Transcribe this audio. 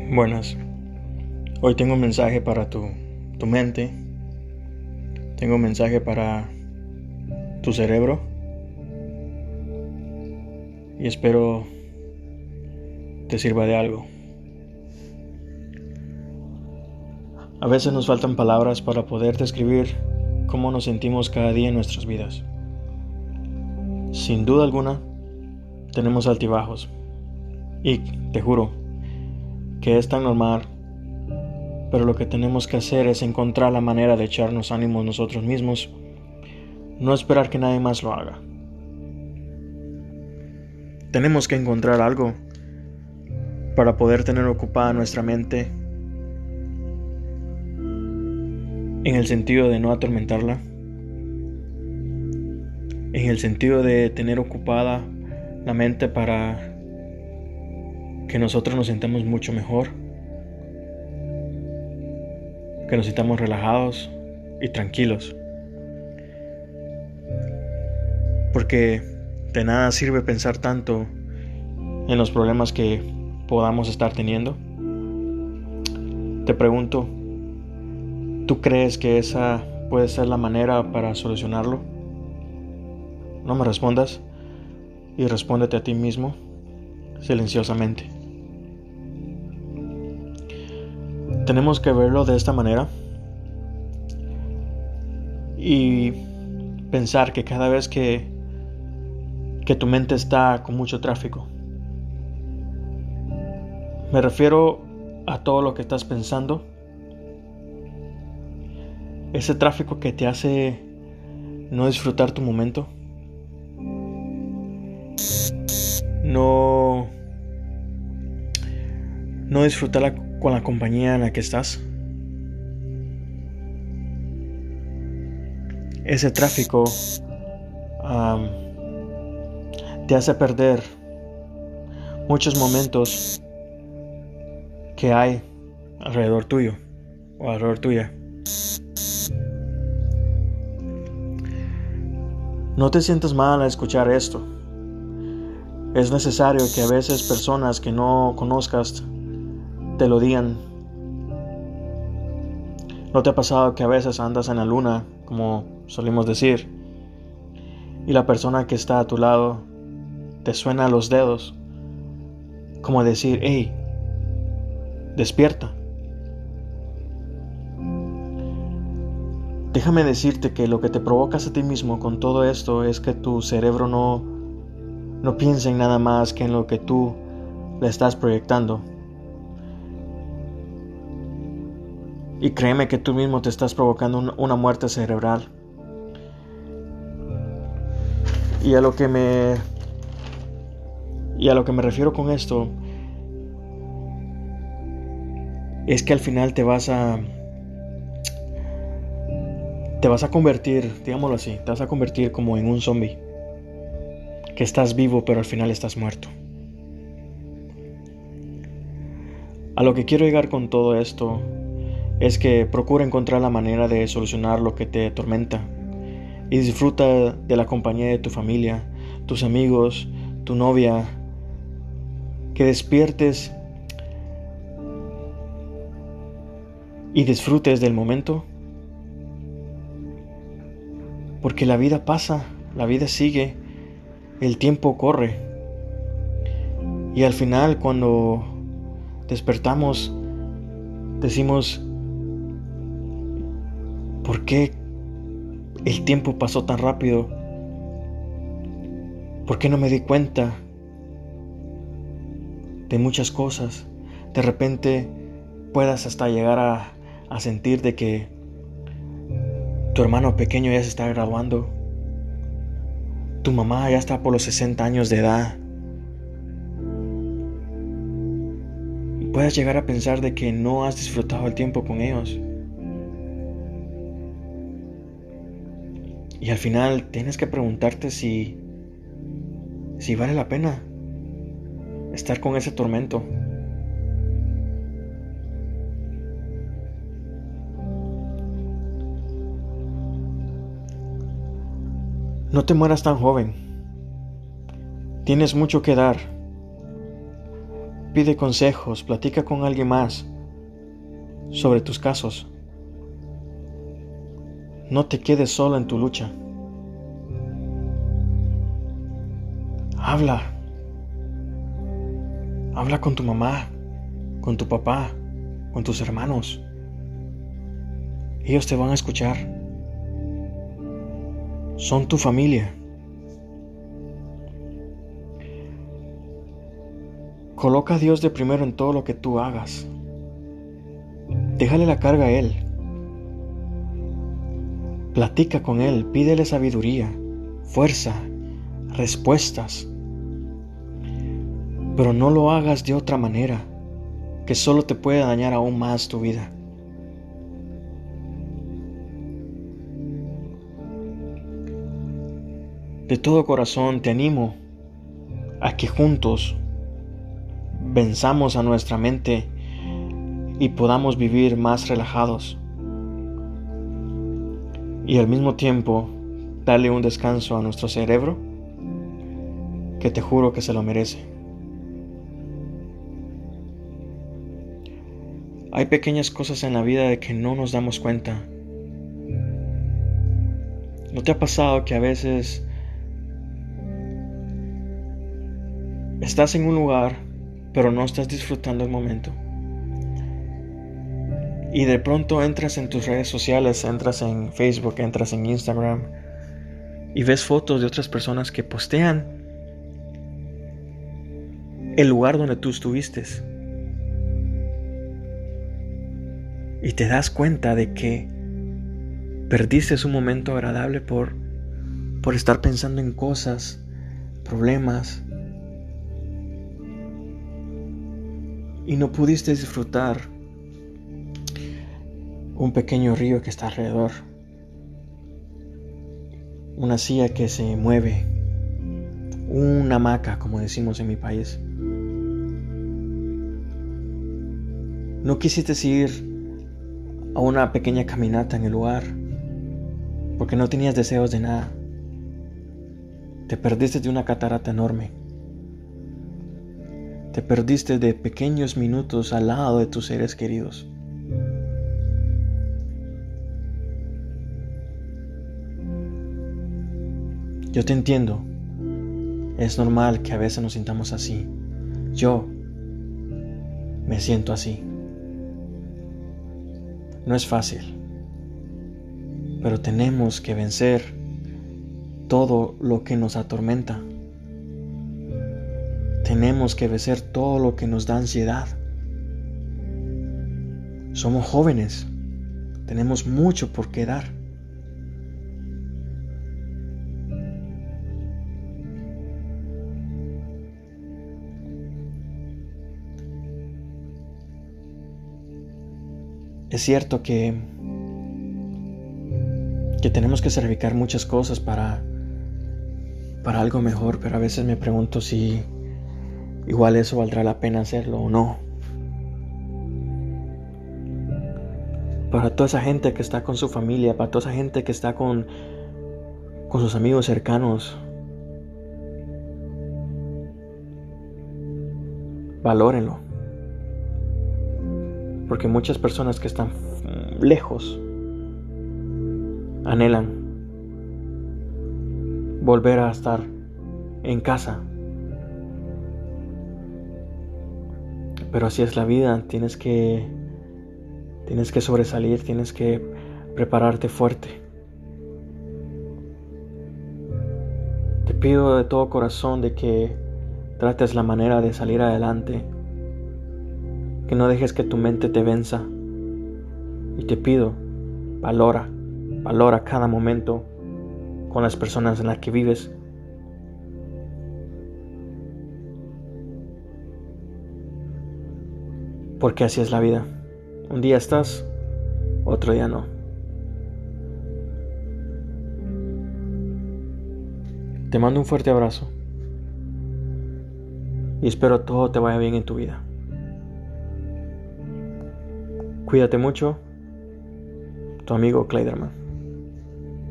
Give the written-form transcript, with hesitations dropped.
Buenas, hoy tengo un mensaje para tu mente, tengo un mensaje para tu cerebro y espero te sirva de algo. A veces nos faltan palabras para poder describir cómo nos sentimos cada día en nuestras vidas. Sin duda alguna, tenemos altibajos y te juro que es tan normal, pero lo que tenemos que hacer es encontrar la manera de echarnos ánimos nosotros mismos, no esperar que nadie más lo haga. Tenemos que encontrar algo para poder tener ocupada nuestra mente en el sentido de no atormentarla, en el sentido de tener ocupada la mente para que nosotros nos sintamos mucho mejor, que nos sintamos relajados y tranquilos. Porque de nada sirve pensar tanto en los problemas que podamos estar teniendo. Te pregunto, ¿tú crees que esa puede ser la manera para solucionarlo? No me respondas y respóndete a ti mismo silenciosamente. Tenemos que verlo de esta manera y pensar que cada vez que tu mente está con mucho tráfico, me refiero a todo lo que estás pensando, ese tráfico que te hace no disfrutar tu momento, no disfrutar con la compañía en la que estás. Ese tráfico te hace perder muchos momentos que hay alrededor tuyo o alrededor tuya. No te sientas mal al escuchar esto. Es necesario que a veces personas que no conozcas te lo digan. ¿No te ha pasado que a veces andas en la luna, como solimos decir, y la persona que está a tu lado te suena los dedos, como decir, hey, despierta? Déjame decirte que lo que te provocas a ti mismo con todo esto es que tu cerebro no piensa en nada más que en lo que tú le estás proyectando. Y créeme que tú mismo te estás provocando una muerte cerebral. Y a lo que me refiero con esto es que al final te vas a convertir, digámoslo así, te vas a convertir como en un zombie, que estás vivo pero al final estás muerto. A lo que quiero llegar con todo esto es que procura encontrar la manera de solucionar lo que te atormenta y disfruta de la compañía de tu familia, tus amigos, tu novia, que despiertes y disfrutes del momento, porque la vida pasa, la vida sigue, el tiempo corre y al final cuando despertamos decimos, ¿por qué el tiempo pasó tan rápido? ¿Por qué no me di cuenta de muchas cosas? De repente puedas hasta llegar a sentir de que tu hermano pequeño ya se está graduando, tu mamá ya está por los 60 años de edad, y puedes llegar a pensar de que no has disfrutado el tiempo con ellos. Y al final tienes que preguntarte si vale la pena estar con ese tormento. No te mueras tan joven. Tienes mucho que dar. Pide consejos, platica con alguien más sobre tus casos. No te quedes solo en tu lucha. Habla con tu mamá, con tu papá, con tus hermanos. Ellos te van a escuchar. Son tu familia. Coloca a Dios de primero en todo lo que tú hagas. Déjale la carga a Él. Platica con Él, pídele sabiduría, fuerza, respuestas. Pero no lo hagas de otra manera, que solo te puede dañar aún más tu vida. De todo corazón te animo a que juntos venzamos a nuestra mente y podamos vivir más relajados. Y al mismo tiempo darle un descanso a nuestro cerebro que te juro que se lo merece. Hay pequeñas cosas en la vida de que no nos damos cuenta. ¿No te ha pasado que a veces estás en un lugar, pero no estás disfrutando el momento? Y de pronto entras en tus redes sociales, entras en Facebook, entras en Instagram y ves fotos de otras personas que postean el lugar donde tú estuviste. Y te das cuenta de que perdiste un momento agradable por estar pensando en cosas, problemas, y no pudiste disfrutar un pequeño río que está alrededor, una silla que se mueve, una hamaca, como decimos en mi país. No quisiste ir a una pequeña caminata en el lugar porque no tenías deseos de nada. Te perdiste de una catarata enorme. Te perdiste de pequeños minutos al lado de tus seres queridos. Yo te entiendo. Es normal que a veces nos sintamos así. Yo me siento así. No es fácil, pero tenemos que vencer todo lo que nos atormenta. Tenemos que vencer todo lo que nos da ansiedad. Somos jóvenes, tenemos mucho por qué dar. Es cierto que tenemos que sacrificar muchas cosas para algo mejor, pero a veces me pregunto si igual eso valdrá la pena hacerlo o no. Para toda esa gente que está con su familia, para toda esa gente que está con sus amigos cercanos, valórenlo. Porque muchas personas que están lejos anhelan volver a estar en casa. Pero así es la vida, tienes que sobresalir, tienes que prepararte fuerte. Te pido de todo corazón de que trates la manera de salir adelante, que no dejes que tu mente te venza. Y te pido, valora cada momento con las personas en las que vives. Porque así es la vida. Un día estás, otro día no. Te mando un fuerte abrazo y espero todo te vaya bien en tu vida. Cuídate mucho, tu amigo Clayderman.